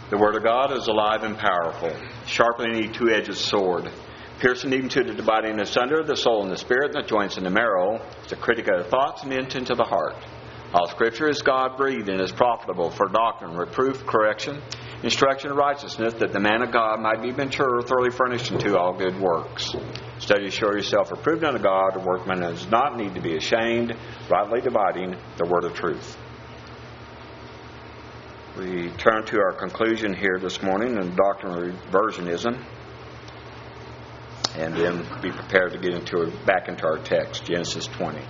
The Word of God is alive and powerful, sharper than any two-edged sword, piercing even to the dividing asunder of the soul and the spirit and the joints and the marrow. It's a critic of the thoughts and the intent of the heart. All Scripture is God-breathed and is profitable for doctrine, reproof, correction, instruction in righteousness, that the man of God might be mature, thoroughly furnished unto all good works. Study to show yourself approved unto God, a workman that does not need to be ashamed, rightly dividing the word of truth. We turn to our conclusion here this morning in the doctrine of reversionism, and then be prepared to get back into our text, Genesis 20.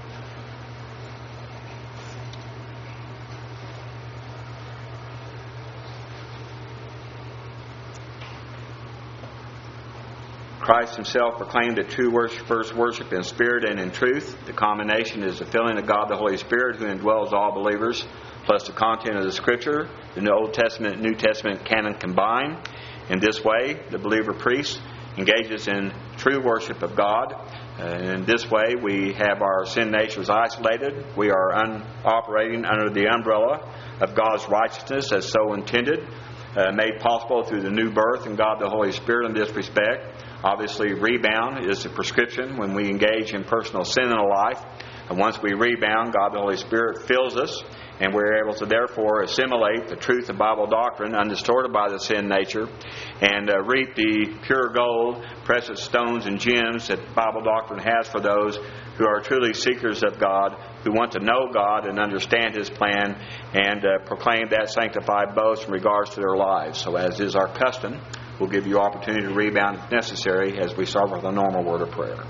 Christ himself proclaimed that true worshippers worship in spirit and in truth. The combination is the filling of God the Holy Spirit, who indwells all believers, plus the content of the Scripture, the Old Testament and New Testament canon combined. In this way, the believer priest engages in true worship of God. In this way, we have our sin natures isolated. We are operating under the umbrella of God's righteousness as so intended, made possible through the new birth in God the Holy Spirit in this respect. Obviously, rebound is the prescription when we engage in personal sin in a life. And once we rebound, God the Holy Spirit fills us, and we're able to therefore assimilate the truth of Bible doctrine undistorted by the sin nature, and reap the pure gold, precious stones, and gems that Bible doctrine has for those who are truly seekers of God, who want to know God and understand His plan, and proclaim that sanctified boast in regards to their lives. So as is our custom, we'll give you opportunity to rebound if necessary as we start with a normal word of prayer.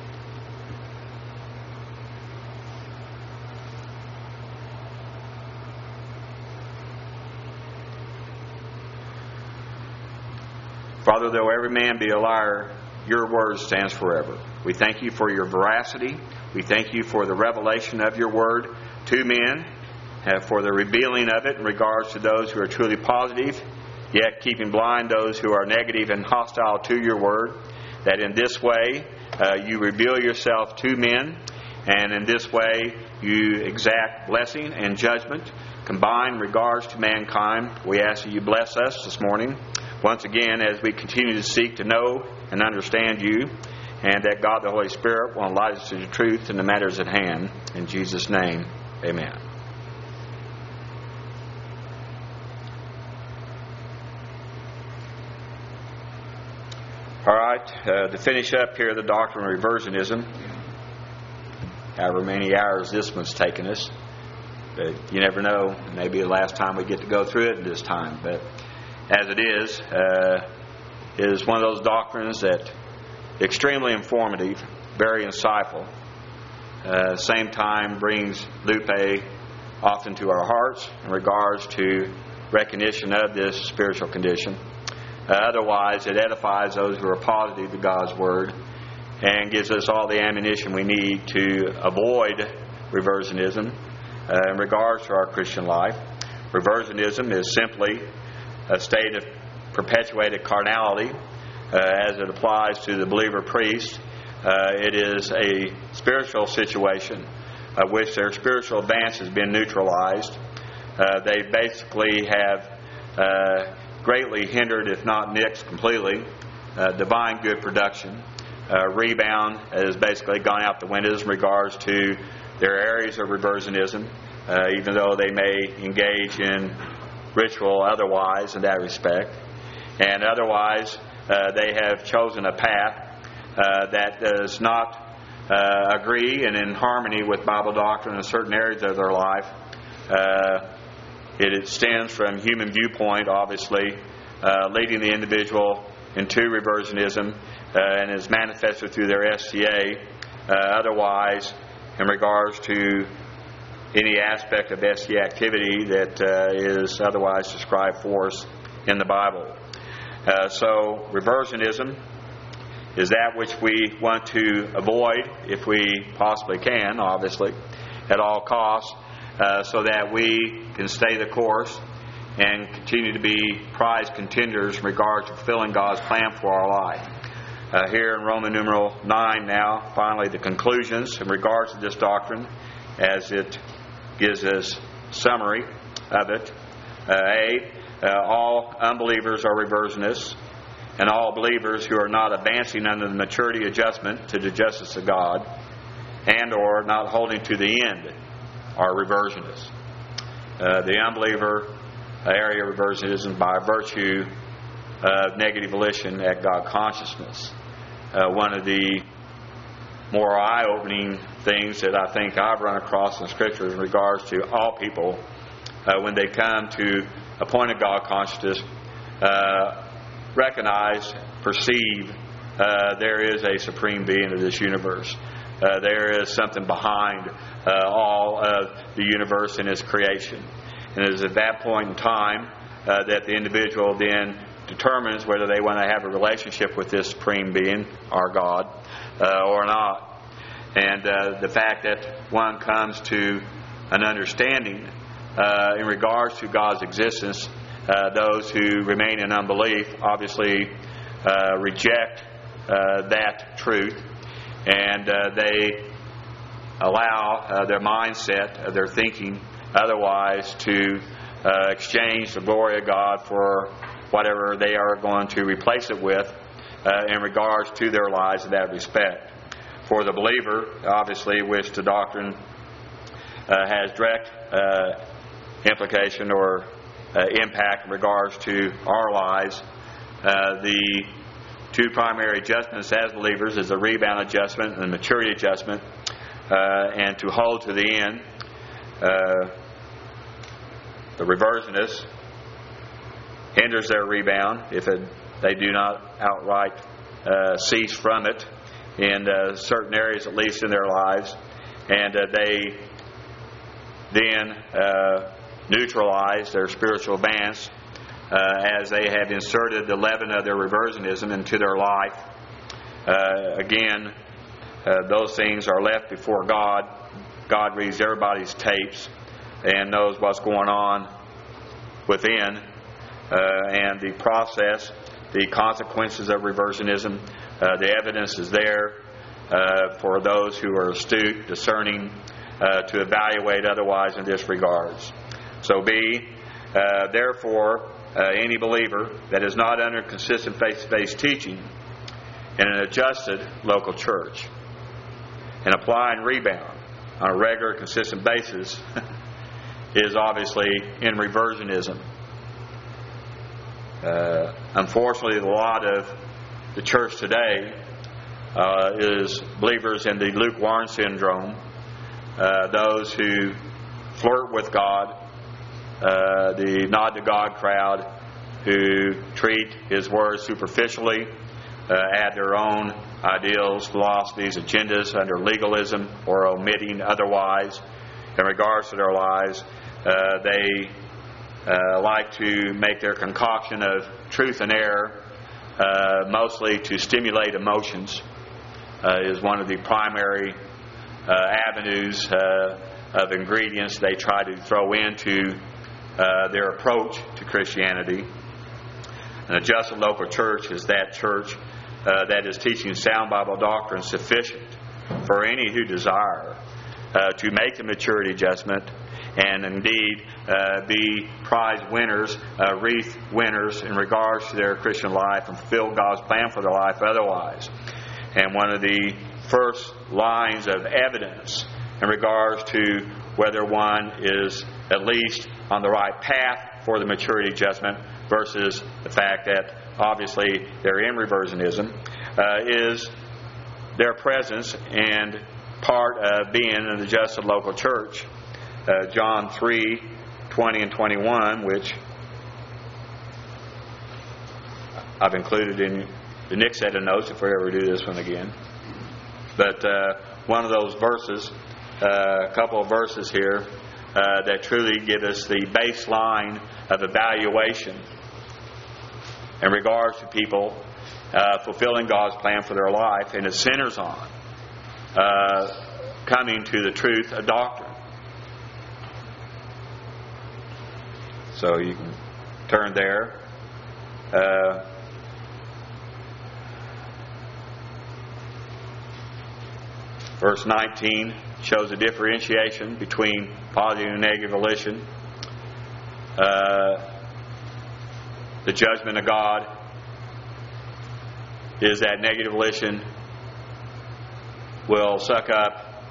Father, though every man be a liar, your word stands forever. We thank you for your veracity. We thank you for the revelation of your word to men, for the revealing of it in regards to those who are truly positive, yet keeping blind those who are negative and hostile to your word. That in this way you reveal yourself to men, and in this way you exact blessing and judgment combined in regards to mankind. We ask that you bless us this morning once again as we continue to seek to know and understand you, and that God the Holy Spirit will enlighten us to the truth in the matters at hand. In Jesus' name, amen. All right, to finish up here, the doctrine of reversionism, however many hours this one's taken us, but you never know, maybe the last time we get to go through it this time, but as it is one of those doctrines that extremely informative, very insightful, same time brings lupe often to our hearts in regards to recognition of this spiritual condition. Otherwise, it edifies those who are positive to God's Word and gives us all the ammunition we need to avoid reversionism in regards to our Christian life. Reversionism is simply a state of perpetuated carnality as it applies to the believer priest. It is a spiritual situation of which their spiritual advance has been neutralized. They basically have greatly hindered, if not nixed completely, divine good production. Rebound has basically gone out the windows in regards to their areas of reversionism, even though they may engage in ritual otherwise in that respect. And otherwise, they have chosen a path that does not agree and in harmony with Bible doctrine in certain areas of their life. It stems from human viewpoint, obviously, leading the individual into reversionism and is manifested through their SCA. Otherwise, in regards to any aspect of SCA activity that is otherwise described for us in the Bible. So, reversionism is that which we want to avoid, if we possibly can, obviously, at all costs, so that we can stay the course and continue to be prize contenders in regard to fulfilling God's plan for our life. Here in Roman numeral 9 now, finally the conclusions in regards to this doctrine, as it gives us summary of it. All unbelievers are reversionists, and all believers who are not advancing under the maturity adjustment to the justice of God and or not holding to the end are reversionists. The unbeliever area of reversionism by virtue of negative volition at God consciousness. One of the more eye-opening things that I think I've run across in Scripture in regards to all people when they come to a point of God consciousness, recognize, perceive there is a supreme being of this universe. There is something behind all of the universe and its creation. And it is at that point in time that the individual then determines whether they want to have a relationship with this supreme being, our God, or not. And the fact that one comes to an understanding in regards to God's existence, those who remain in unbelief obviously reject that truth, and they allow their mindset, their thinking, otherwise to exchange the glory of God for whatever they are going to replace it with in regards to their lives in that respect. For the believer, obviously, which the doctrine has direct implication or impact in regards to our lives, the two primary adjustments as believers is the rebound adjustment and the maturity adjustment, and to hold to the end. The reversionist hinders their rebound if they do not outright cease from it in certain areas, at least in their lives, and they then neutralize their spiritual advance as they have inserted the leaven of their reversionism into their life. Again, those things are left before God. God reads everybody's tapes and knows what's going on within, and the process, the consequences of reversionism, the evidence is there for those who are astute, discerning, to evaluate otherwise in this regards. So therefore, any believer that is not under consistent face-to-face teaching in an adjusted local church and applying rebound on a regular, consistent basis is obviously in reversionism. Unfortunately, a lot of the church today is believers in the lukewarm syndrome, those who flirt with God, the nod to God crowd, who treat His words superficially, add their own ideals, philosophies, agendas under legalism or omitting otherwise in regards to their lives. They like to make their concoction of truth and error mostly to stimulate emotions, is one of the primary avenues of ingredients they try to throw into their approach to Christianity. An adjusted local church is that church that is teaching sound Bible doctrine sufficient for any who desire to make the maturity adjustment and indeed be prize winners, wreath winners in regards to their Christian life and fulfill God's plan for their life otherwise. And one of the first lines of evidence in regards to whether one is at least on the right path for the maturity adjustment versus the fact that obviously they're in reversionism is their presence and part of being an adjusted local church. John 3:20 and 21, which I've included in the Nick set of notes if we ever do this one again. But one of those verses, a couple of verses here that truly give us the baseline of evaluation in regards to people fulfilling God's plan for their life, and it centers on coming to the truth of doctrine. So you can turn there. Verse 19 shows a differentiation between positive and negative volition. the judgment of God is that negative volition will suck up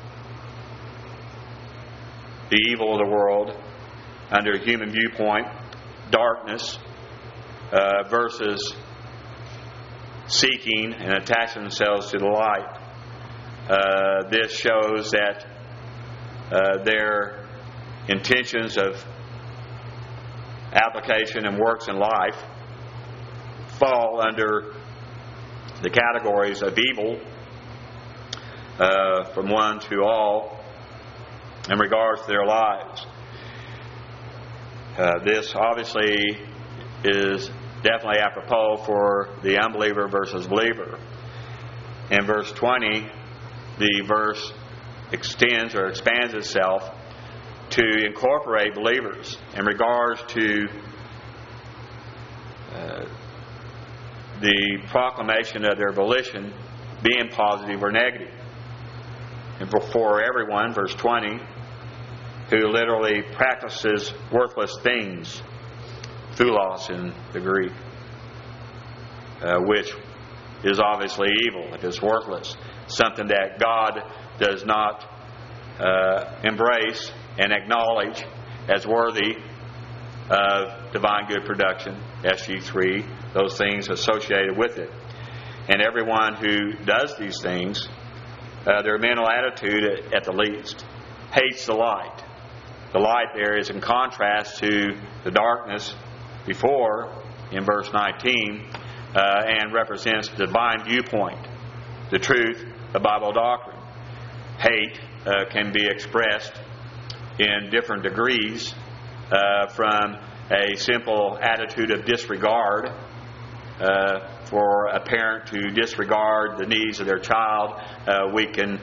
the evil of the world under a human viewpoint, darkness, versus seeking and attaching themselves to the light. This shows that their intentions of application and works in life fall under the categories of evil, from one to all, in regards to their lives. This obviously is definitely apropos for the unbeliever versus believer. In verse 20, the verse extends or expands itself to incorporate believers in regards to the proclamation of their volition being positive or negative. And for everyone, verse 20, who literally practices worthless things, thoulos in the Greek, which is obviously evil. It is worthless. Something that God does not embrace and acknowledge as worthy of divine good production, SG3, those things associated with it. And everyone who does these things, their mental attitude at the least, hates the light. The light there is in contrast to the darkness before in verse 19, and represents the divine viewpoint, the truth, the Bible doctrine. Hate can be expressed in different degrees, from a simple attitude of disregard, for a parent to disregard the needs of their child. We can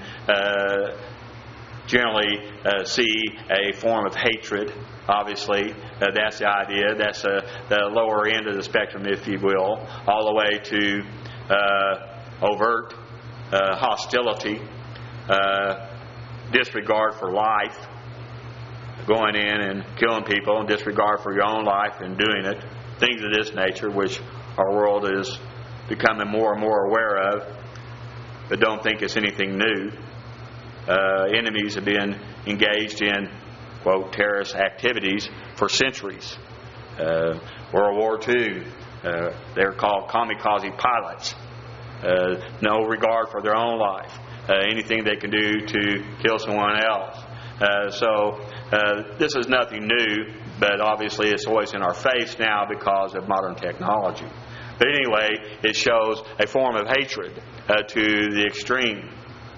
generally see a form of hatred. Obviously, that's the idea. That's the lower end of the spectrum, if you will, all the way to overt hostility, disregard for life, going in and killing people, and disregard for your own life and doing it. Things of this nature, which our world is becoming more and more aware of, but don't think it's anything new. Enemies have been engaged in, quote, terrorist activities for centuries. World War II, they're called kamikaze pilots. No regard for their own life. Anything they can do to kill someone else. So this is nothing new, but obviously it's always in our face now because of modern technology. But anyway, it shows a form of hatred to the extreme.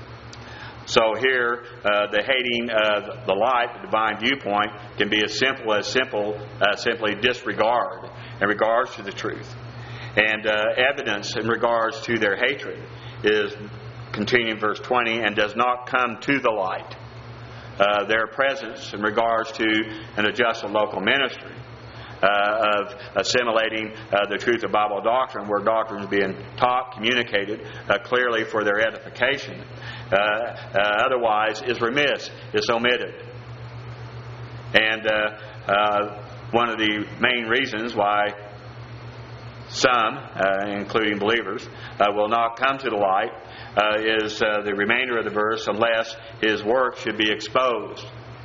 So here, the hating of the light, the divine viewpoint, can be as simple as simply disregard in regards to the truth. And evidence in regards to their hatred is, continuing verse 20, and does not come to the light. Their presence in regards to an adjusted local ministry, of assimilating the truth of Bible doctrine, where doctrine is being taught, communicated clearly for their edification. Otherwise is remiss, is omitted. And one of the main reasons why some, including believers, will not come to the light is the remainder of the verse, unless his work should be exposed.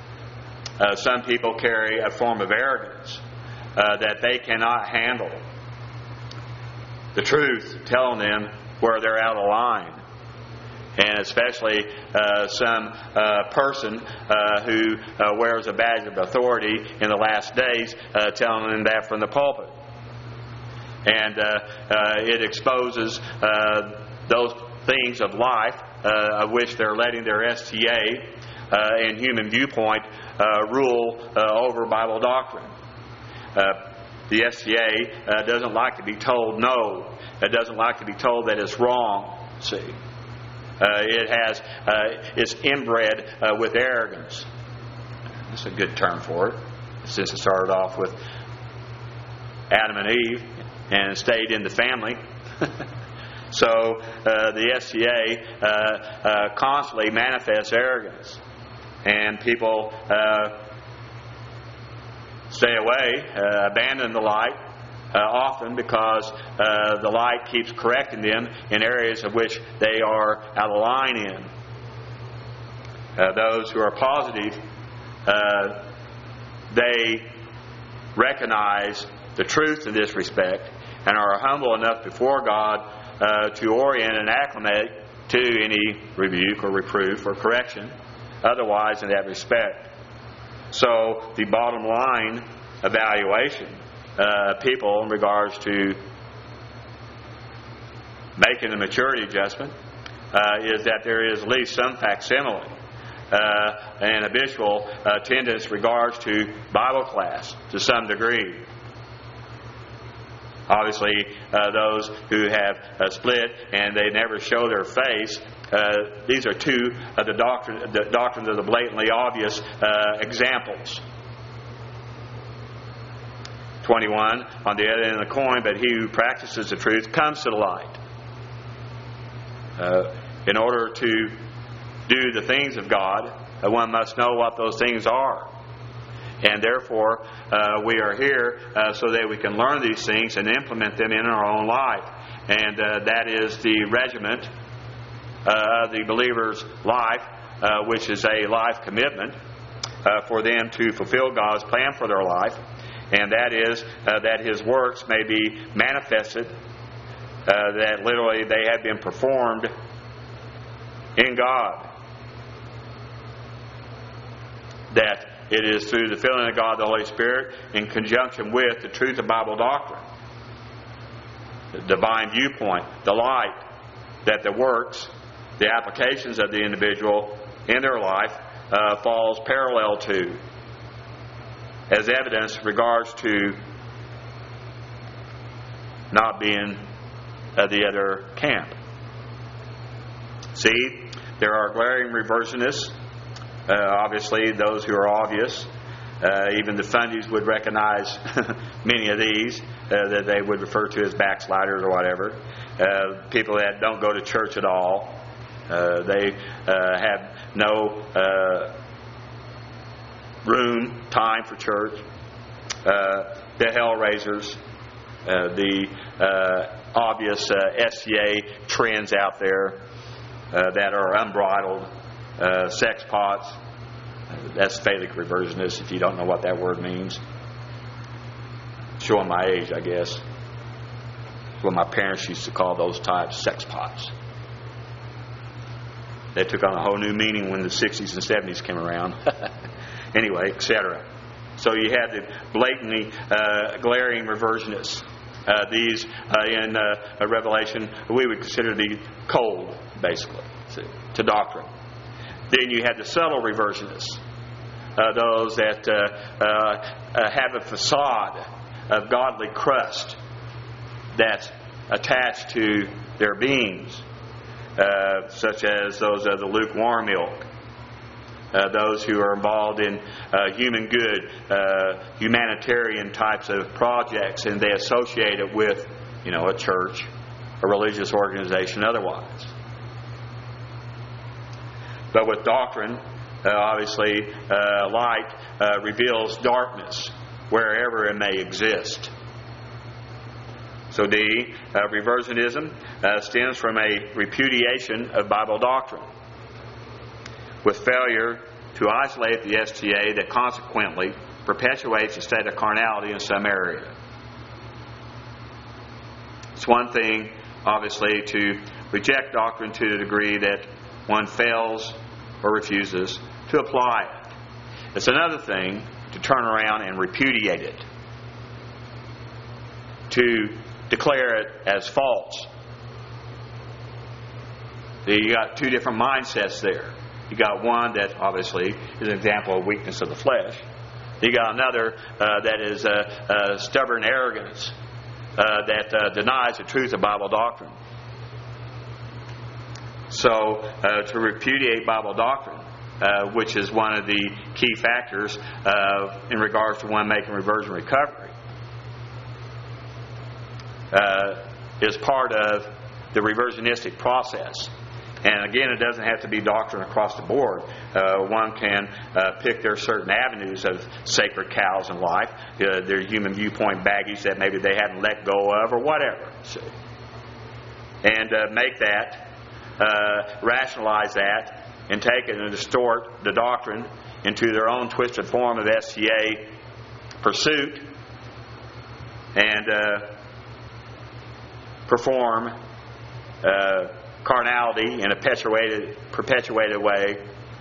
Some people carry a form of arrogance that they cannot handle the truth, telling them where they're out of line. And especially some person who wears a badge of authority in the last days, telling them that from the pulpit. And it exposes those things of life of which they're letting their STA and human viewpoint rule over Bible doctrine. The STA doesn't like to be told no. It doesn't like to be told that it's wrong. See, it's inbred with arrogance. That's a good term for it, since it started off with Adam and Eve and stayed in the family. So the STA constantly manifests arrogance, and people stay away, abandon the light, often because the light keeps correcting them in areas of which they are out of line in. Those who are positive, they recognize the truth in this respect and are humble enough before God to orient and acclimate to any rebuke or reproof or correction otherwise in that respect. So the bottom line evaluation people in regards to making the maturity adjustment is that there is at least some facsimile and habitual attendance regards to Bible class to some degree. Obviously, those who have split and they never show their face, these are two of the doctrines of the blatantly obvious examples. 21, on the other end of the coin, but he who practices the truth comes to the light. In order to do the things of God, one must know what those things are. And therefore, we are here so that we can learn these things and implement them in our own life. And that is the regiment of the believer's life, which is a life commitment for them to fulfill God's plan for their life. And that is that His works may be manifested, that literally they have been performed in God. That it is through the filling of God the Holy Spirit in conjunction with the truth of Bible doctrine, the divine viewpoint, the light, that the works, the applications of the individual in their life falls parallel to, as evidence in regards to not being the other camp. See, there are glaring reversionists. Obviously, those who are obvious, even the fundies would recognize many of these that they would refer to as backsliders or whatever. People that don't go to church at all. They have no time for church. The hellraisers, the obvious SCA trends out there that are unbridled. Sex pots, that's phallic reversionists, if you don't know what that word means. Showing my age, I guess. What my parents used to call those types, sex pots. They took on a whole new meaning when the 60s and 70s came around. Anyway, etc. So you had the blatantly glaring reversionists. These in Revelation we would consider to be cold, basically, to doctrine. Then you had the subtle reversionists, those that have a facade of godly crust that's attached to their beings, such as those of the lukewarm ilk, those who are involved in human good, humanitarian types of projects, and they associate it with, a church, a religious organization, otherwise. But with doctrine, obviously, light reveals darkness wherever it may exist. So D, reversionism stems from a repudiation of Bible doctrine, with failure to isolate the STA that consequently perpetuates a state of carnality in some area. It's one thing, obviously, to reject doctrine to the degree that one fails or refuses to apply it. It's another thing to turn around and repudiate it, to declare it as false. You got two different mindsets there. You got one that obviously is an example of weakness of the flesh. You got another that is stubborn arrogance that denies the truth of Bible doctrine. So, to repudiate Bible doctrine, which is one of the key factors in regards to one making reversion recovery, is part of the reversionistic process. And again, it doesn't have to be doctrine across the board. One can pick their certain avenues of sacred cows in life, their human viewpoint baggage that maybe they haven't let go of or whatever. See? And make that, rationalize that, and take it and distort the doctrine into their own twisted form of STA pursuit, and perform carnality in a perpetuated way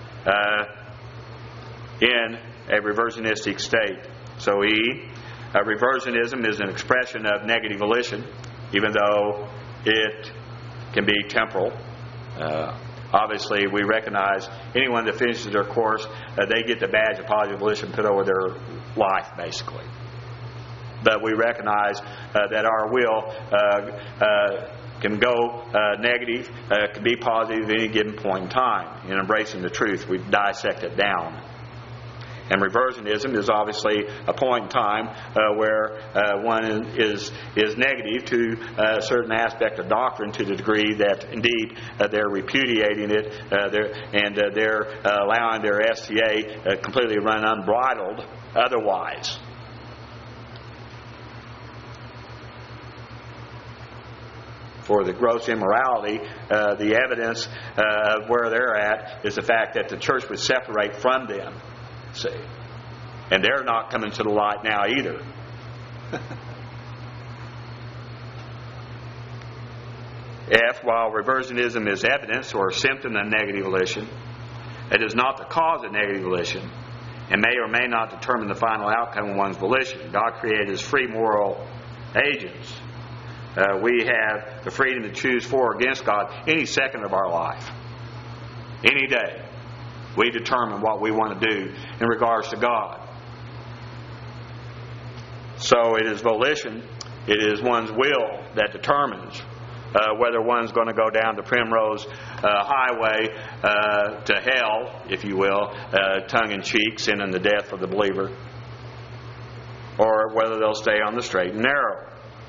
in a reversionistic state. So reversionism is an expression of negative volition, even though it can be temporal. Obviously, we recognize anyone that finishes their course, they get the badge of positive volition put over their life, basically. But we recognize that our will can go negative, can be positive at any given point in time. In embracing the truth, we dissect it down. And reversionism is obviously a point in time where one is negative to a certain aspect of doctrine to the degree that indeed they're repudiating it and they're allowing their STA completely run unbridled otherwise. For the gross immorality, the evidence of where they're at is the fact that the church would separate from them. See, and they're not coming to the light now either. While reversionism is evidence or a symptom of negative volition, it is not the cause of negative volition and may or may not determine the final outcome of one's volition. God created as free moral agents. We have the freedom to choose for or against God any second of our life, any day. We determine what we want to do in regards to God. So it is volition, it is one's will that determines whether one's going to go down the primrose highway to hell, if you will, tongue-in-cheek, sin and the death of the believer, or whether they'll stay on the straight and narrow.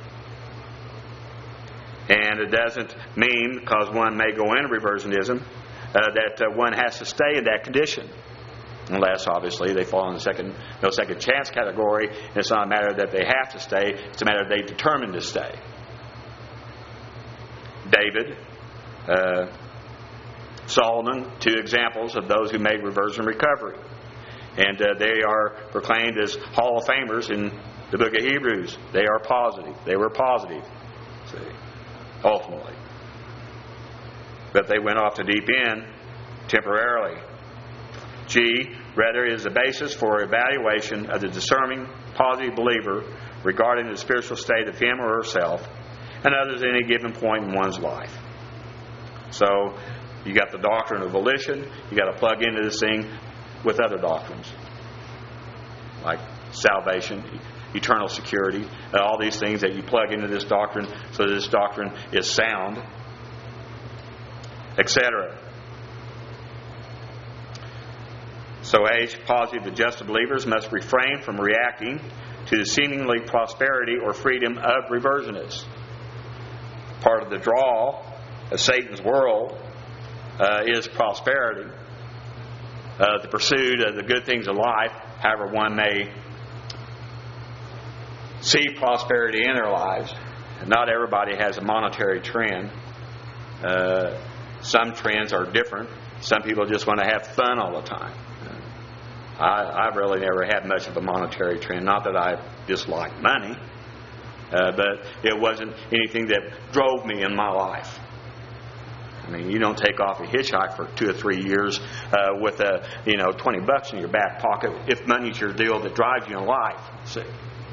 And it doesn't mean, because one may go into reversionism, that one has to stay in that condition, unless obviously they fall in the no second chance category. And it's not a matter that they have to stay; it's a matter they determined to stay. David, Solomon, two examples of those who made reversion recovery, and they are proclaimed as Hall of Famers in the book of Hebrews. They are positive. They were positive. See, ultimately. But they went off the deep end temporarily. Rather, is the basis for evaluation of the discerning positive believer regarding the spiritual state of him or herself and others at any given point in one's life. So, you got the doctrine of volition. You got to plug into this thing with other doctrines, like salvation, eternal security, all these things that you plug into this doctrine so that this doctrine is sound, etc. So positive adjusted believers must refrain from reacting to the seemingly prosperity or freedom of reversionists. Part of the draw of Satan's world is prosperity, the pursuit of the good things of life, however one may see prosperity in their lives. Not everybody has a monetary trend. Some trends are different. Some people just want to have fun all the time. I've really never had much of a monetary trend. Not that I dislike money, but it wasn't anything that drove me in my life. I mean, you don't take off a hitchhike for 2 or 3 years with $20 in your back pocket if money's your deal that drives you in life. See,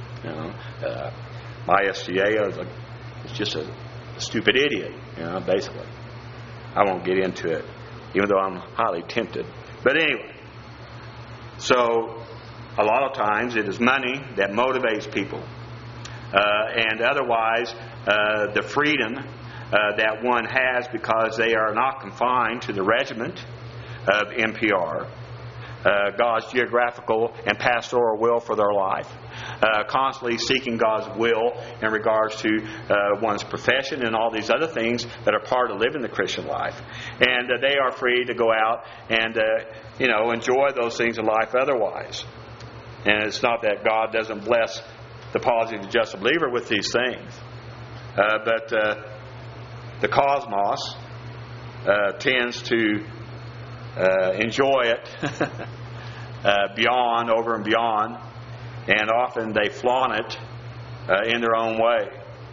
my STA is just a stupid idiot. Basically. I won't get into it, even though I'm highly tempted. But anyway, so a lot of times it is money that motivates people, and otherwise the freedom that one has because they are not confined to the regiment of NPR. God's geographical and pastoral will for their life. Constantly seeking God's will in regards to one's profession and all these other things that are part of living the Christian life. And they are free to go out and enjoy those things in life otherwise. And it's not that God doesn't bless the positive just believer with these things. But the cosmos tends to enjoy it beyond, over and beyond, and often they flaunt it in their own way.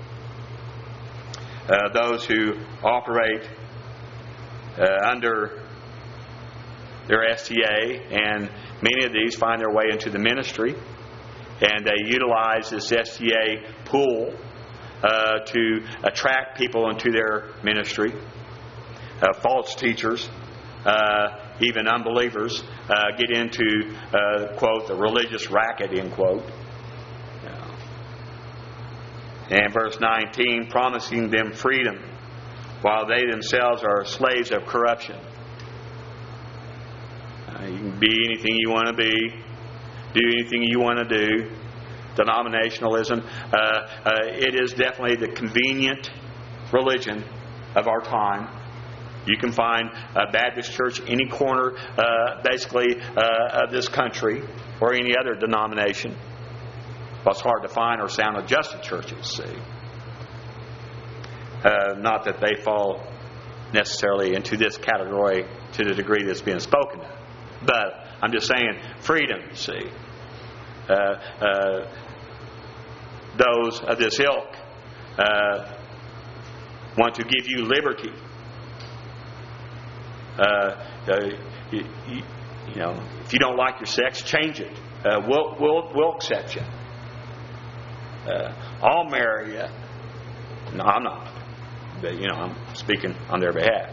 Those who operate under their STA, and many of these find their way into the ministry, and they utilize this STA pool to attract people into their ministry. False teachers, even unbelievers, get into, quote, the religious racket, end quote. And verse 19, promising them freedom while they themselves are slaves of corruption. You can be anything you want to be, do anything you want to do. Denominationalism, it is definitely the convenient religion of our time. You can find a Baptist church any corner, basically, of this country, or any other denomination. Well, it's hard to find or sound adjusted churches, see. Not that they fall necessarily into this category to the degree that's being spoken of. But I'm just saying, freedom, see. Those of this ilk want to give you liberty. If you don't like your sex, change it. We'll accept you. I'll marry you. No, I'm not. But I'm speaking on their behalf.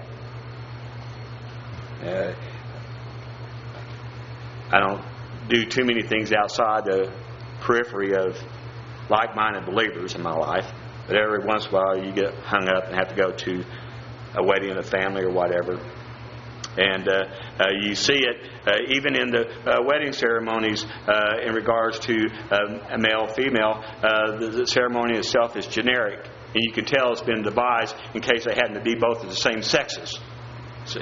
I don't do too many things outside the periphery of like-minded believers in my life. But every once in a while you get hung up and have to go to a wedding of a family or whatever. And you see it even in the wedding ceremonies in regards to a male-female. The ceremony itself is generic. And you can tell it's been devised in case they happen to be both of the same sexes. See?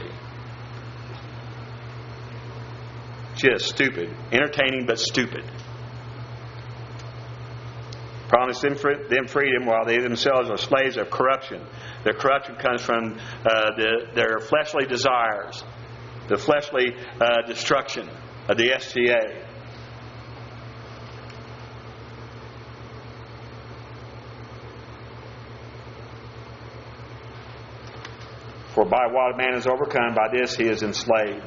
Just stupid. Entertaining but stupid. Promise them freedom while they themselves are slaves of corruption. Their corruption comes from their fleshly desires, the fleshly destruction of the STA. For by what a man is overcome, by this he is enslaved.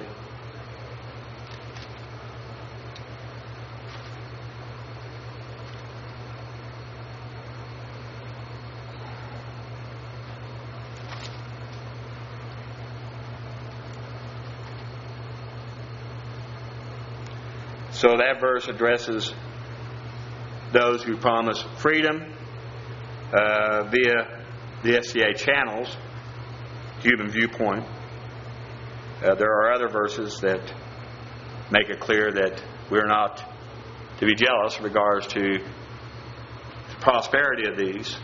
So that verse addresses those who promise freedom via the SCA channels, human viewpoint. There are other verses that make it clear that we're not to be jealous in regards to the prosperity of these.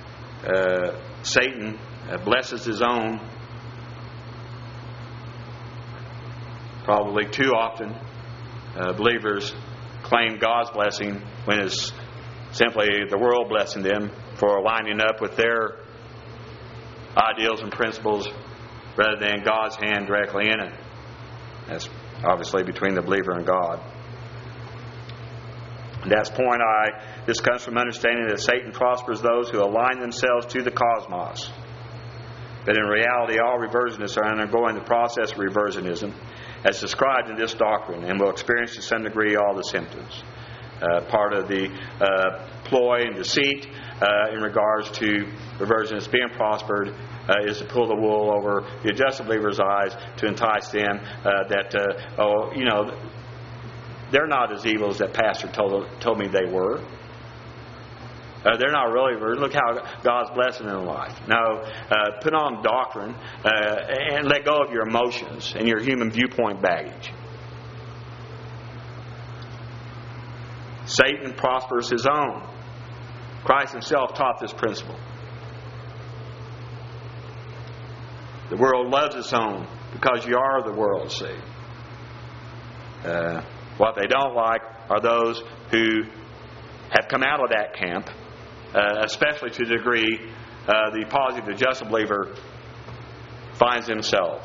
Satan blesses his own probably too often. Believers claim God's blessing when it's simply the world blessing them for lining up with their ideals and principles rather than God's hand directly in it. That's obviously between the believer and God. And that's point I. This comes from understanding that Satan prospers those who align themselves to the cosmos. But in reality, all reversionists are undergoing the process of reversionism as described in this doctrine, and will experience to some degree all the symptoms. Part of the ploy and deceit in regards to reversionists being prospered is to pull the wool over the adjusted believer's eyes to entice them that they're not as evil as that pastor told me they were. They're not really. Look how God's blessing in life. No, put on doctrine and let go of your emotions and your human viewpoint baggage. Satan prospers his own. Christ himself taught this principle. The world loves its own because you are the world, see. What they don't like are those who have come out of that camp, especially to the degree the positive, just believer finds himself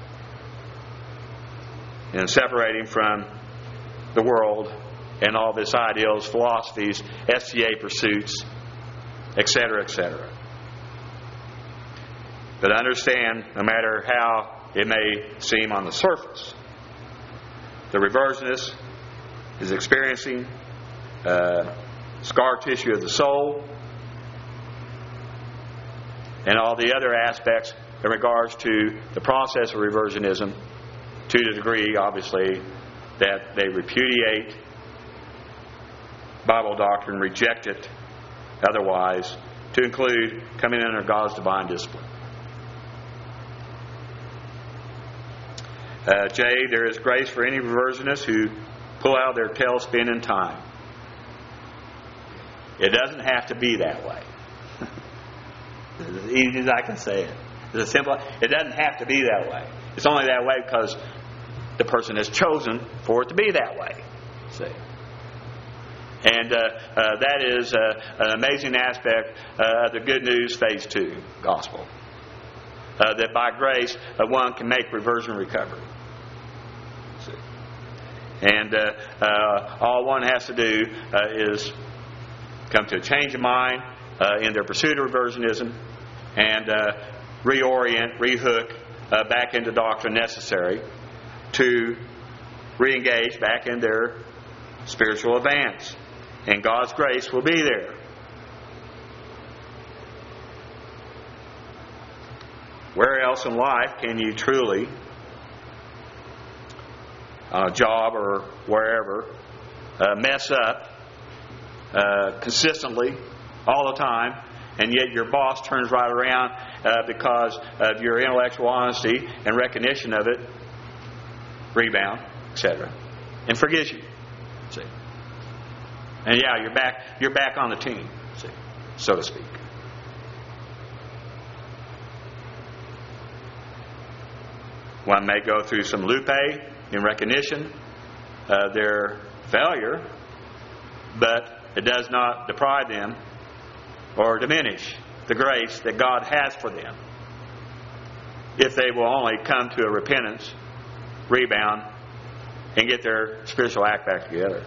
in separating from the world and all this ideals, philosophies, SCA pursuits, etc., etc. But understand, no matter how it may seem on the surface, the reversionist is experiencing scar tissue of the soul and all the other aspects in regards to the process of reversionism, to the degree, obviously, that they repudiate Bible doctrine, reject it otherwise, to include coming under God's divine discipline. J, there is grace for any reversionists who pull out their tailspin in time. It doesn't have to be that way. As easy as I can say it. It's simple. It doesn't have to be that way. It's only that way because the person has chosen for it to be that way. See? And that is an amazing aspect of the Good News Phase 2 gospel. That by grace, one can make reversion recovery. See? And all one has to do is come to a change of mind in their pursuit of reversionism and reorient, rehook back into doctrine necessary to re-engage back in their spiritual advance. And God's grace will be there. Where else in life can you truly, on a job or wherever, mess up consistently all the time, and yet your boss turns right around because of your intellectual honesty and recognition of it, rebound, etc., and forgives you. See? And yeah, you're back on the team, see, so to speak. One may go through some lupe in recognition of their failure, but it does not deprive them or diminish the grace that God has for them if they will only come to a repentance, rebound, and get their spiritual act back together.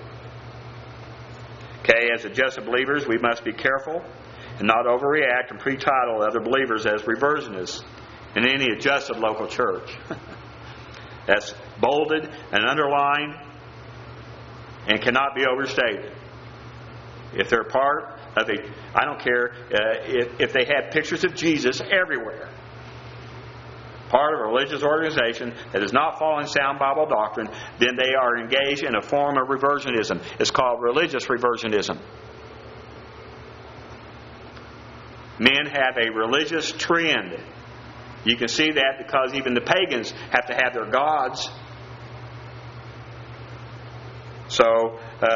Okay, as adjusted believers, we must be careful and not overreact and pre-title other believers as reversionists in any adjusted local church. That's bolded and underlined and cannot be overstated. If they're part of I don't care if they have pictures of Jesus everywhere, part of a religious organization that is not following sound Bible doctrine, then they are engaged in a form of reversionism. It's called religious reversionism. Men have a religious trend. You can see that because even the pagans have to have their gods. So,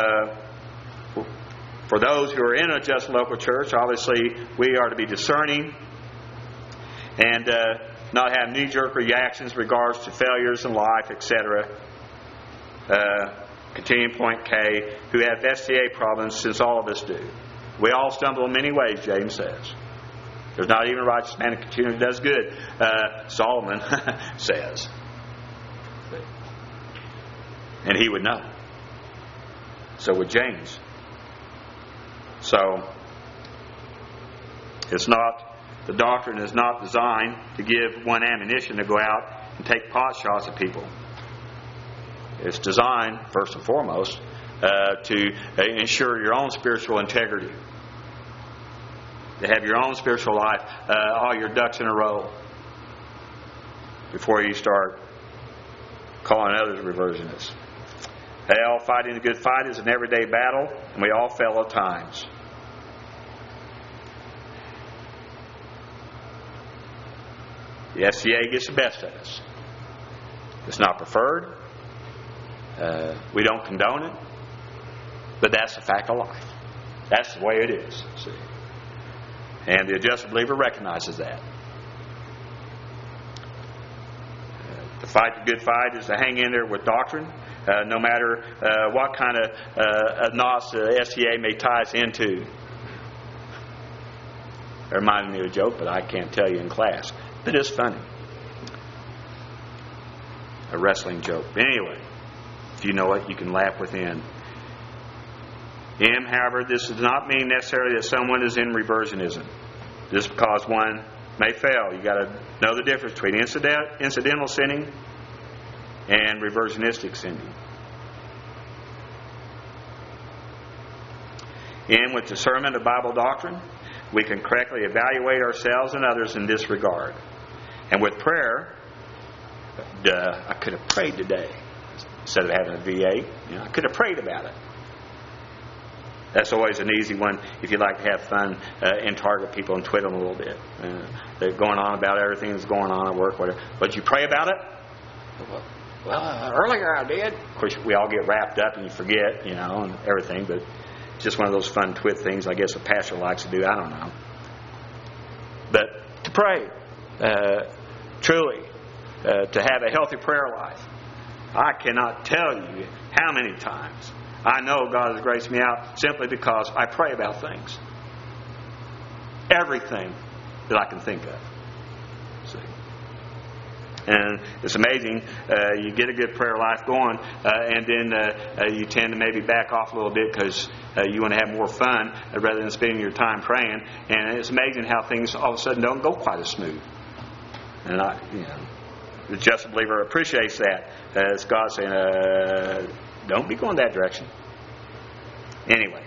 for those who are in a just local church, obviously we are to be discerning and not have knee-jerk reactions in regards to failures in life, etc. Continuing point K, who have STA problems, since all of us do. We all stumble in many ways, James says. There's not even a righteous man who continually does good, Solomon says. And he would know. So would James. So, the doctrine is not designed to give one ammunition to go out and take pot shots at people. It's designed, first and foremost, to ensure your own spiritual integrity. To have your own spiritual life, all your ducks in a row, before you start calling others reversionists. Hell, fighting the good fight is an everyday battle, and we all fail at times. The SCA gets the best of us. It's not preferred. We don't condone it. But that's the fact of life. That's the way it is. See? And the adjusted believer recognizes that. To fight the good fight is to hang in there with doctrine, no matter what kind of knots the SCA may tie us into. It reminded me of a joke, but I can't tell you in class. It is funny. A wrestling joke. Anyway, if you know it, you can laugh within. However, this does not mean necessarily that someone is in reversionism. Just because one may fail. You've got to know the difference between incidental sinning and reversionistic sinning. And with discernment of Bible doctrine, we can correctly evaluate ourselves and others in this regard. And with prayer, I could have prayed today instead of having a VA. I could have prayed about it. That's always an easy one if you like to have fun and target people and twit them a little bit. They're going on about everything that's going on at work, whatever. But you pray about it? Well, earlier I did. Of course, we all get wrapped up and you forget, and everything. But it's just one of those fun twit things I guess a pastor likes to do. I don't know. But to pray, truly, to have a healthy prayer life. I cannot tell you how many times I know God has graced me out simply because I pray about things. Everything that I can think of. See? And it's amazing. You get a good prayer life going, and then you tend to maybe back off a little bit because you want to have more fun rather than spending your time praying. And it's amazing how things all of a sudden don't go quite as smooth. And the just believer appreciates that. It's God saying, don't be going that direction. Anyway.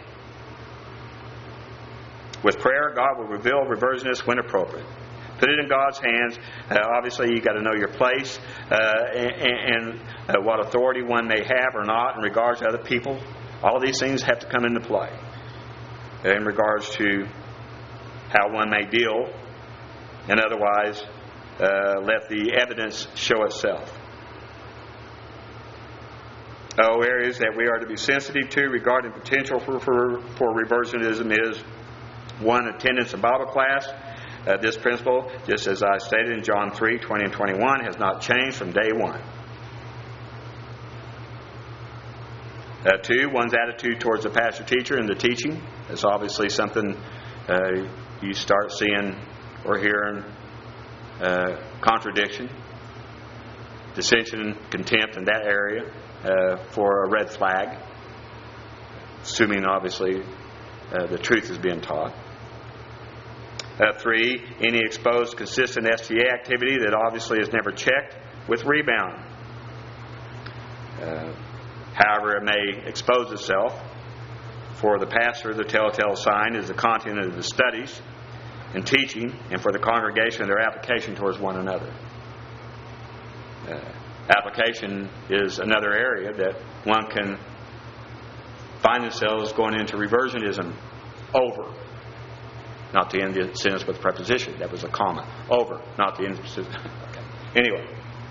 With prayer, God will reveal reversionists when appropriate. Put it in God's hands. Obviously, you've got to know your place and what authority one may have or not in regards to other people. All these things have to come into play in regards to how one may deal and otherwise let the evidence show itself. Areas that we are to be sensitive to regarding potential for reversionism is 1. Attendance in Bible class. This principle, just as I stated in John 3:20 and 21, has not changed from day one. 2. One's attitude towards the pastor-teacher and the teaching. That's obviously something you start seeing or hearing contradiction, dissension, contempt in that area for a red flag, assuming obviously the truth is being taught. 3, any exposed consistent STA activity that obviously is never checked with rebound. However, it may expose itself. For the pastor, the telltale sign is the content of the studies and teaching, and for the congregation, their application towards one another. Application is another area that one can find themselves going into reversionism over. Not to end the sentence with a preposition. That was a comma. Over. Not the end of the sentence. Okay. Anyway.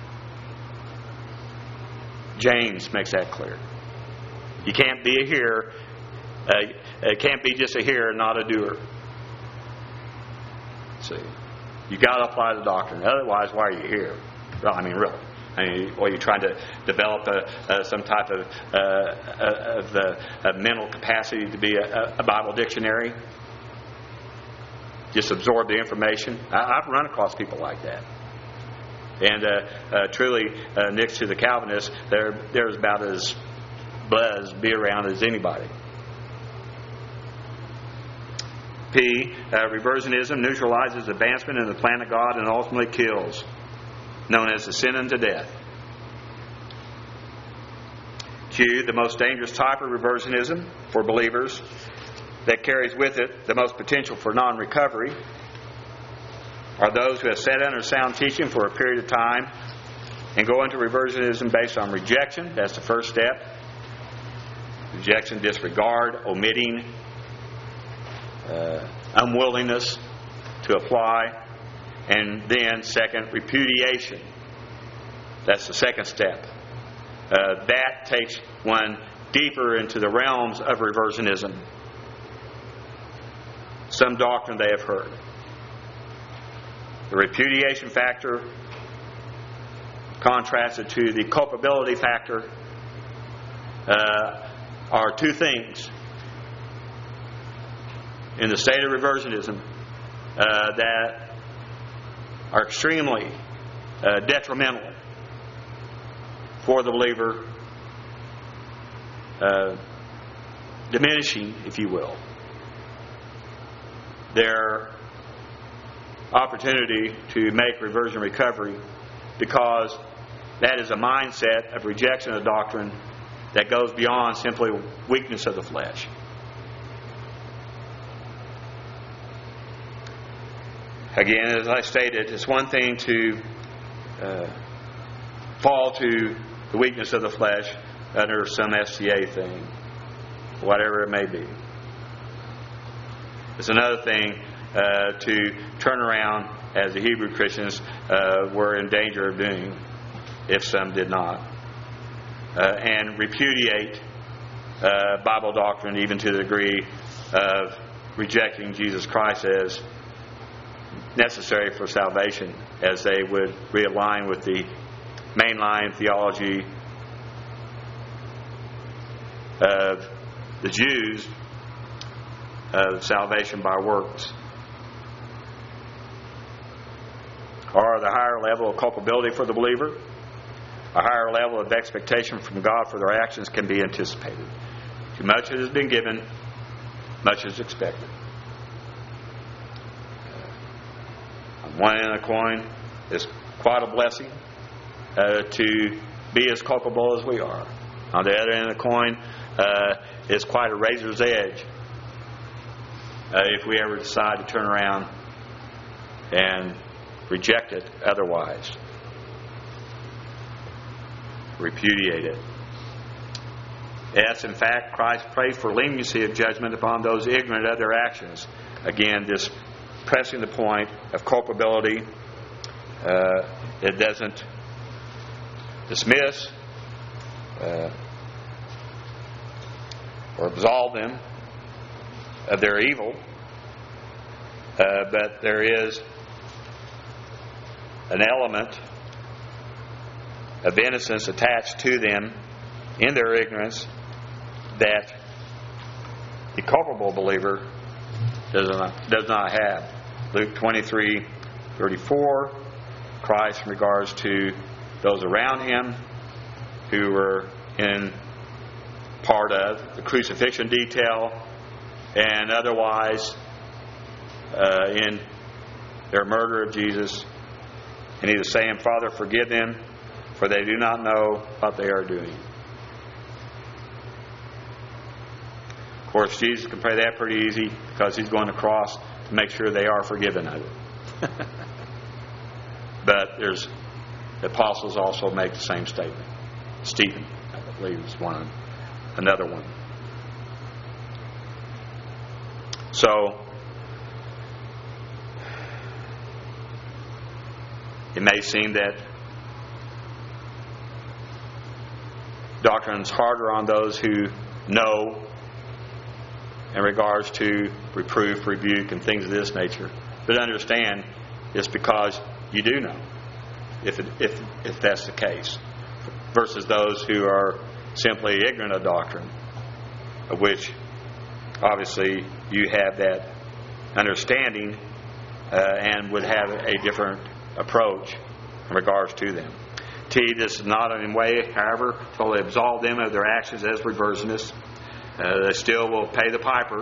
James makes that clear. You can't be a hearer. It can't be just a hearer, not a doer. See, you got to apply the doctrine. Otherwise, why are you here? Well, I mean, really. Or you're trying to develop some type of mental capacity to be a Bible dictionary. Just absorb the information. I've run across people like that. And truly, next to the Calvinists, there's about as buzz be around as anybody. P. Reversionism neutralizes advancement in the plan of God and ultimately kills, known as the sin unto death. Q. The most dangerous type of reversionism for believers that carries with it the most potential for non-recovery are those who have sat under sound teaching for a period of time and go into reversionism based on rejection. That's the first step. Rejection, disregard, omitting, unwillingness to apply. And then, second, repudiation. That's the second step. That takes one deeper into the realms of reversionism. Some doctrine they have heard. The repudiation factor contrasted to the culpability factor are two things in the state of reversionism that are extremely detrimental for the believer, diminishing, if you will, their opportunity to make reversion recovery, because that is a mindset of rejection of doctrine that goes beyond simply weakness of the flesh. Again, as I stated, it's one thing to fall to the weakness of the flesh under some SCA thing, whatever it may be. It's another thing to turn around, as the Hebrew Christians were in danger of doing, if some did not, and repudiate Bible doctrine even to the degree of rejecting Jesus Christ as necessary for salvation, as they would realign with the mainline theology of the Jews of salvation by works. Or the higher level of culpability for the believer, a higher level of expectation from God for their actions can be anticipated. Too much has been given, much is expected. On one end of the coin, it's quite a blessing to be as culpable as we are. On the other end of the coin, it's quite a razor's edge if we ever decide to turn around and reject it otherwise. Repudiate it. Yes, in fact, Christ prayed for leniency of judgment upon those ignorant of their actions. Again, this pressing the point of culpability. It doesn't dismiss or absolve them of their evil, but there is an element of innocence attached to them in their ignorance that the culpable believer does not have. Luke 23:34, Christ, in regards to those around him who were in part of the crucifixion detail and otherwise in their murder of Jesus, and he was saying, Father, forgive them, for they do not know what they are doing. Of course, Jesus can pray that pretty easy because he's going to the cross to make sure they are forgiven of it. But there's the apostles also make the same statement. Stephen, I believe, is another one. So it may seem that doctrine is harder on those who know in regards to reproof, rebuke, and things of this nature. But understand, it's because you do know, if that's the case, versus those who are simply ignorant of doctrine, of which obviously you have that understanding and would have a different approach in regards to them. This is not in any way, however, totally absolve them of their actions as reversionists. They still will pay the piper.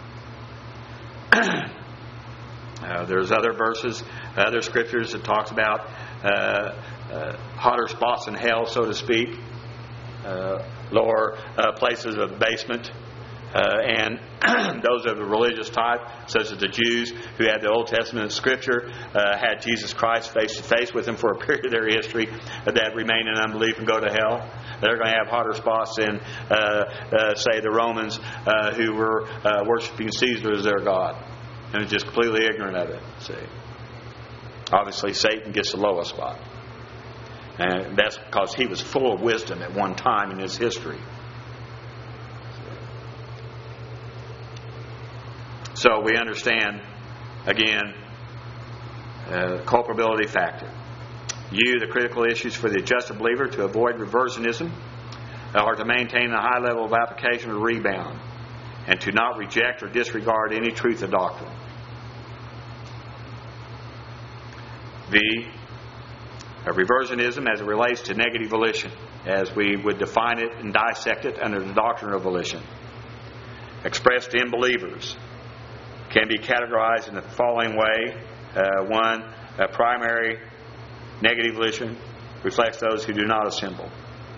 There's other verses, other scriptures that talks about hotter spots in hell, so to speak, lower places of basement, and those of the religious type, such as the Jews who had the Old Testament scripture, had Jesus Christ face to face with them for a period of their history, that remain in unbelief and go to hell. They're going to have hotter spots than, say, the Romans who were worshiping Caesar as their god and are just completely ignorant of it. See, obviously Satan gets the lowest spot, and that's because he was full of wisdom at one time in his history. So we understand, again, culpability factor. The critical issues for the adjusted believer to avoid reversionism are to maintain a high level of application or rebound, and to not reject or disregard any truth of doctrine. Reversionism as it relates to negative volition, as we would define it and dissect it under the doctrine of volition, expressed in believers, can be categorized in the following way. One, a primary negative volition reflects those who do not assemble.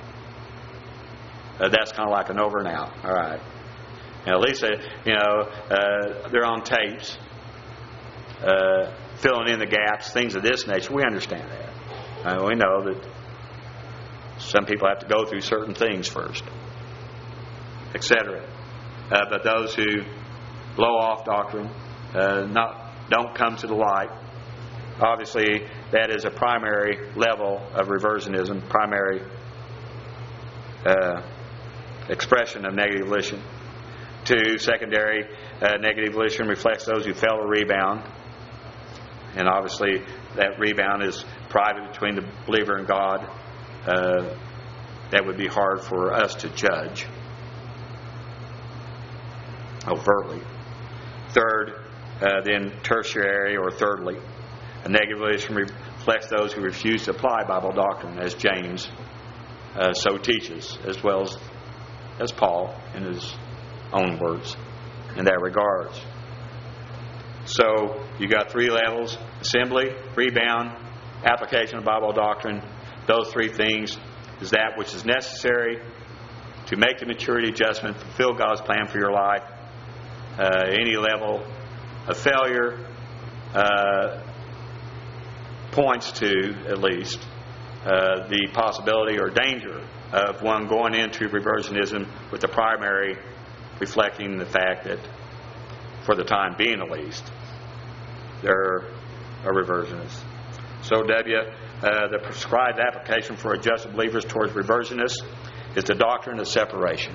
That's kind of like an over and out. All right. And at least, they're on tapes, filling in the gaps, things of this nature. We understand that. We know that some people have to go through certain things first, etc. But those who blow off doctrine, don't come to the light, obviously that is a primary level of reversionism, primary expression of negative volition. 2, secondary negative volition reflects those who fail to rebound. And obviously that rebound is private between the believer and God. That would be hard for us to judge overtly. Third, then tertiary or thirdly, a negative volition reflects those who refuse to apply Bible doctrine, as James so teaches, as well as Paul in his own words in that regards. So you got 3 levels: assembly, rebound, application of Bible doctrine. Those 3 things is that which is necessary to make the maturity adjustment, fulfill God's plan for your life. Any level of failure points to, at least, the possibility or danger of one going into reversionism, with the primary reflecting the fact that, for the time being at least, they're a reversionist. So the prescribed application for adjusted believers towards reversionists is the doctrine of separation.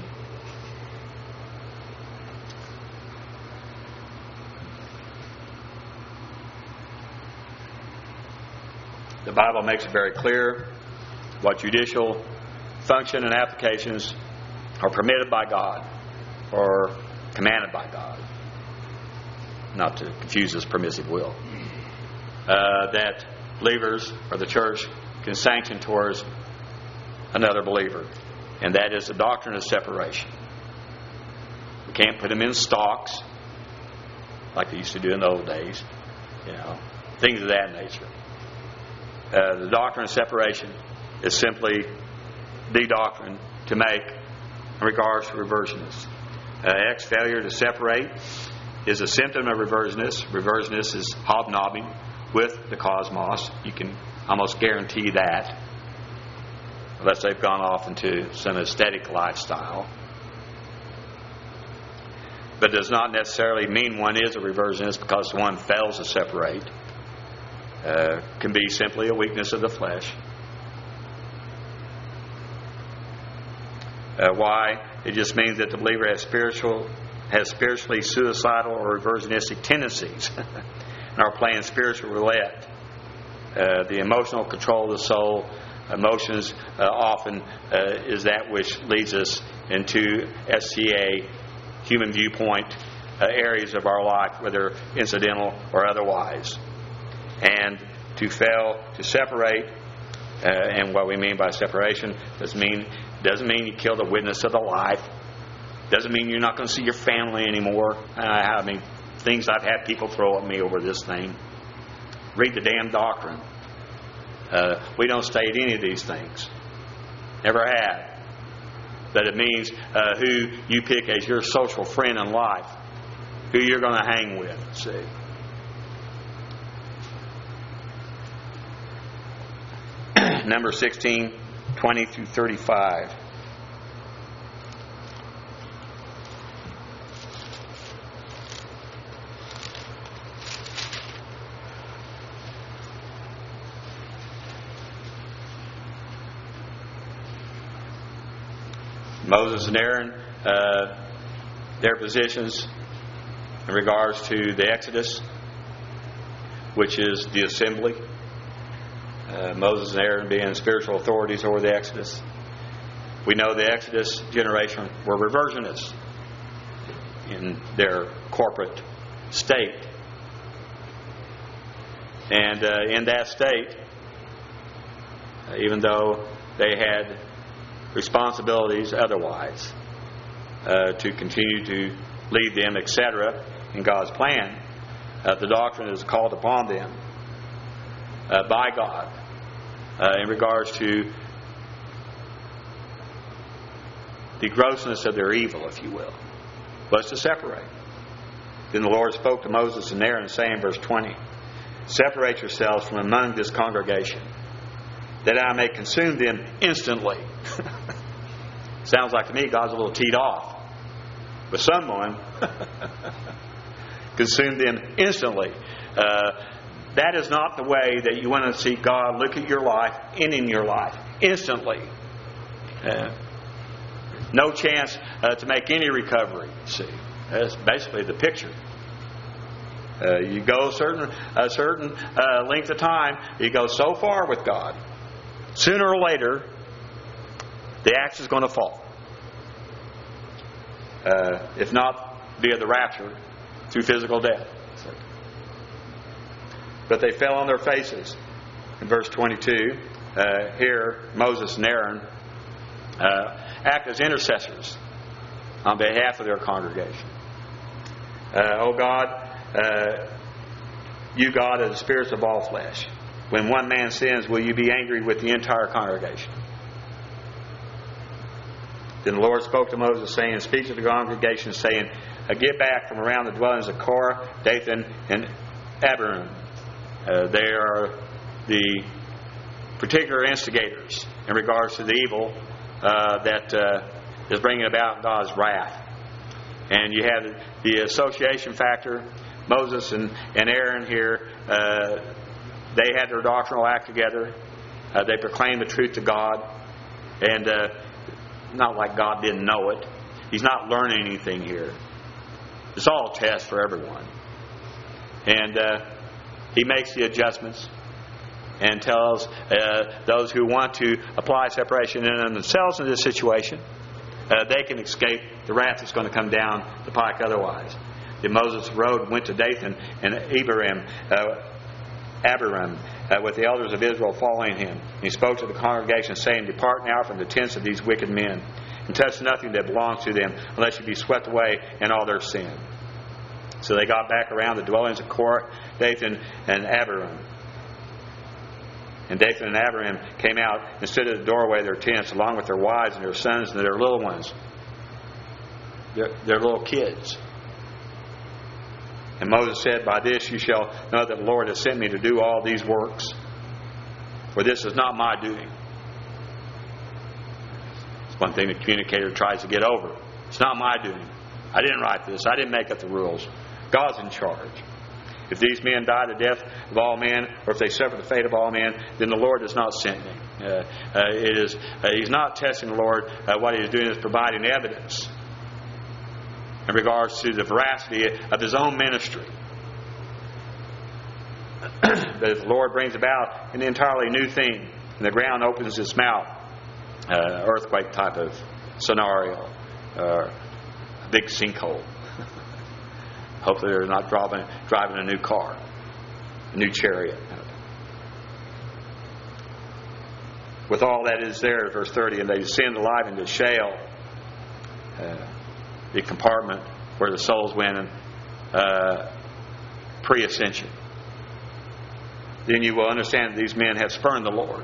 The Bible makes it very clear what judicial function and applications are permitted by God or commanded by God, not to confuse His permissive will, that believers or the church can sanction towards another believer, and that is the doctrine of separation. We can't put them in stocks like they used to do in the old days, things of that nature. The doctrine of separation is simply the doctrine to make in regards to reversionists. Failure to separate is a symptom of reversionist. Reversionist is hobnobbing with the cosmos. You can almost guarantee that, unless they've gone off into some aesthetic lifestyle. But it does not necessarily mean one is a reversionist because one fails to separate. Can be simply a weakness of the flesh. Why? It just means that the believer has spiritually suicidal or reversionistic tendencies and are playing spiritual roulette. The emotional control of the soul, emotions often is that which leads us into SCA, human viewpoint, areas of our life, whether incidental or otherwise. And to fail to separate, and what we mean by separation doesn't mean you kill the witness of the life. Doesn't mean you're not going to see your family anymore. I mean, things I've had people throw at me over this thing. Read the damn doctrine. We don't state any of these things. Never have. But it means who you pick as your social friend in life, who you're going to hang with. See. Number 16, 20 through 35. Moses and Aaron, their positions in regards to the Exodus, which is the assembly. Moses and Aaron being spiritual authorities over the Exodus. We know the Exodus generation were reversionists in their corporate state. And in that state, even though they had responsibilities otherwise to continue to lead them, etc., in God's plan, the doctrine is called upon them by God in regards to the grossness of their evil, if you will, was to separate. Then the Lord spoke to Moses and Aaron, saying, verse 20, "Separate yourselves from among this congregation, that I may consume them instantly." Sounds like to me God's a little teed off with someone. Consume them instantly. That is not the way that you want to see God look at your life and in your life. Instantly. No chance to make any recovery. See, that's basically the picture. You go a certain length of time. You go so far with God. Sooner or later, the axe is going to fall. If not via the rapture, through physical death. But they fell on their faces. In verse 22, here Moses and Aaron act as intercessors on behalf of their congregation. O God, you God are the spirits of all flesh. When one man sins, will you be angry with the entire congregation? Then the Lord spoke to Moses, saying, "Speak to the congregation, saying, get back from around the dwellings of Korah, Dathan, and Abiram." They are the particular instigators in regards to the evil that is bringing about God's wrath. And you have the association factor. Moses and Aaron here, they had their doctrinal act together. They proclaimed the truth to God. And not like God didn't know it. He's not learning anything here. It's all a test for everyone. And He makes the adjustments and tells those who want to apply separation in themselves in this situation, they can escape the wrath that's going to come down the pike otherwise. Then Moses rode and went to Dathan and Abiram with the elders of Israel following him. And he spoke to the congregation, saying, "Depart now from the tents of these wicked men, and touch nothing that belongs to them, unless you be swept away in all their sin." So they got back around the dwellings of Korah, Dathan, and Abiram. And Dathan and Abiram came out and stood at the doorway of their tents, along with their wives and their sons and their little ones, their little kids. And Moses said, "By this you shall know that the Lord has sent me to do all these works. For this is not my doing." It's one thing the communicator tries to get over. It's not my doing. I didn't write this. I didn't make up the rules. God's in charge. If these men die the death of all men, or if they suffer the fate of all men, then the Lord has not sent me. He's not testing the Lord. What He's doing is providing evidence in regards to the veracity of His own ministry. But if the Lord brings about an entirely new thing, and the ground opens its mouth, earthquake type of scenario, a big sinkhole. Hopefully they're not driving a new car, a new chariot. With all that is there, verse 30, and they descend alive into Sheol, the compartment where the souls went pre-ascension. Then you will understand that these men have spurned the Lord.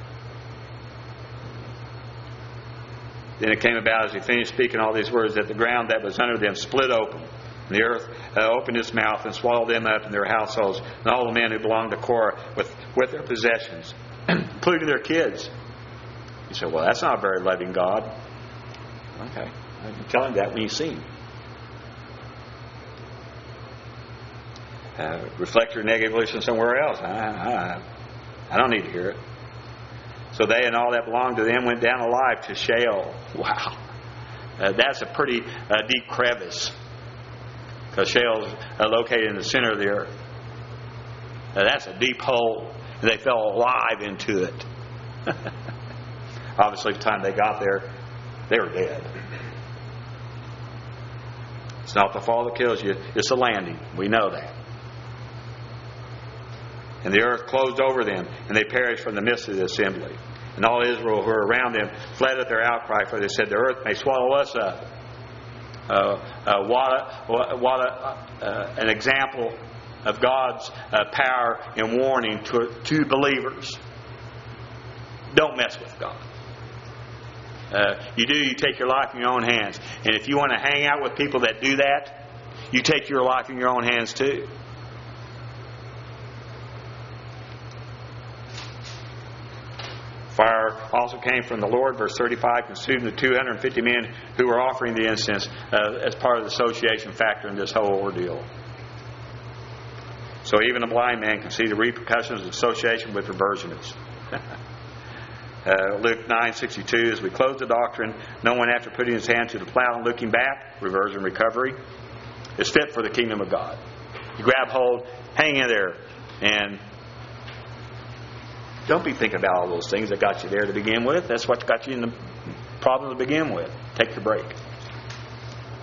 Then it came about, as he finished speaking all these words, that the ground that was under them split open. And the earth opened its mouth and swallowed them up and their households, and all the men who belonged to Korah with their possessions, including their kids. You say, "Well, that's not a very loving God." Okay, I can tell him that when you see him. Reflect your negative volition somewhere else. I don't need to hear it. So they and all that belonged to them went down alive to Sheol. Wow. That's a pretty deep crevice. because Sheol's located in the center of the earth. Now, that's a deep hole, and they fell alive into it. Obviously, by the time they got there, they were dead. It's not the fall that kills you, it's the landing. We know that. And the earth closed over them, and they perished from the midst of the assembly. And all Israel who were around them fled at their outcry, for they said, the earth may swallow us up. An example of God's power and warning to believers. Don't mess with God. You take your life in your own hands. And if you want to hang out with people that do that, you take your life in your own hands too. Fire also came from the Lord, verse 35, consumed the 250 men who were offering the incense as part of the association factor in this whole ordeal. So even a blind man can see the repercussions of association with reversionists. Luke 9:62, as we close the doctrine, no one after putting his hand to the plow and looking back, reversion recovery, is fit for the kingdom of God. You grab hold, hang in there, and don't be thinking about all those things that got you there to begin with. That's what got you in the problem to begin with. Take your break.